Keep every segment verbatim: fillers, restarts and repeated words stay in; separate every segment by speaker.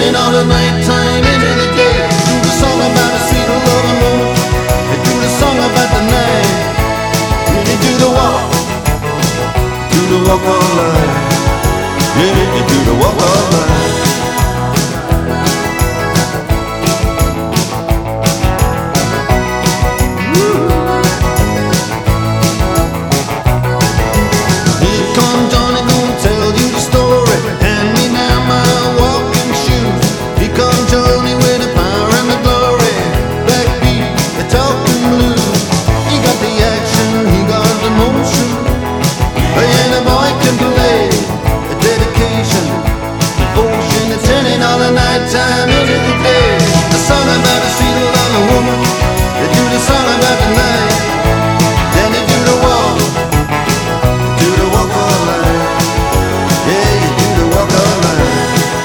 Speaker 1: turning all the nighttime into the day. Do the song about a sweet loving woman. They do the song about the night. Really do the walk, do the walk of life. Yeah, you do the walk of life. Here come Johnny, gonna tell you the story. Hand me now my walking shoes. Here come Johnny with the power and the glory. Backbeat, the talking blues. He got the action, he got the motion. And the boy can play. The dedication, devotion, it's turning all the nighttime into the day. The song about a sweet loving woman. They do the song about the night. Then they do the walk, do the walk of life. Yeah, you do the walk of life.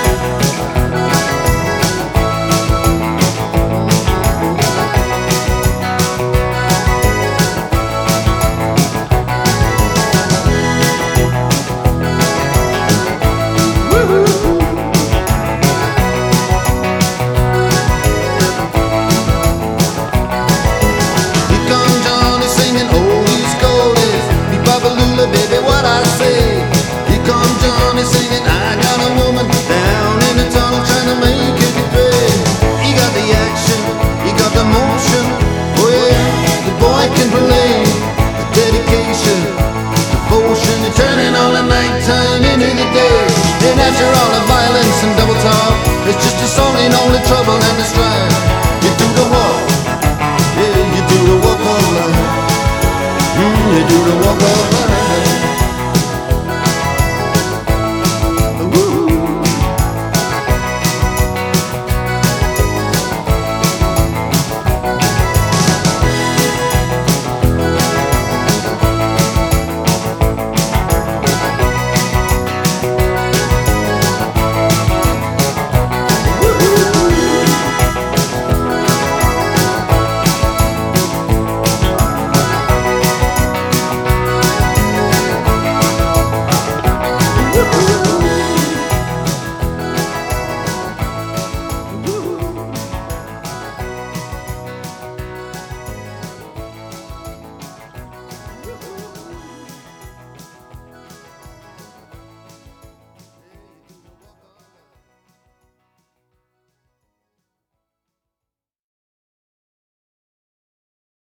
Speaker 1: Here come Johnny singing oldies goldies. Me Babalula, baby, what I say. Here come Johnny singing, I got a woman down in the tunnel trying to make it pay. He got the action, he got the motion. Oh yeah, the boy can play. The dedication, devotion, and turning all the nighttime into the day. And after all the violence and double talk, it's just a song in all the trouble and the strife. You do the walk, yeah, you do the walk of life. Mm, you do the walk of life.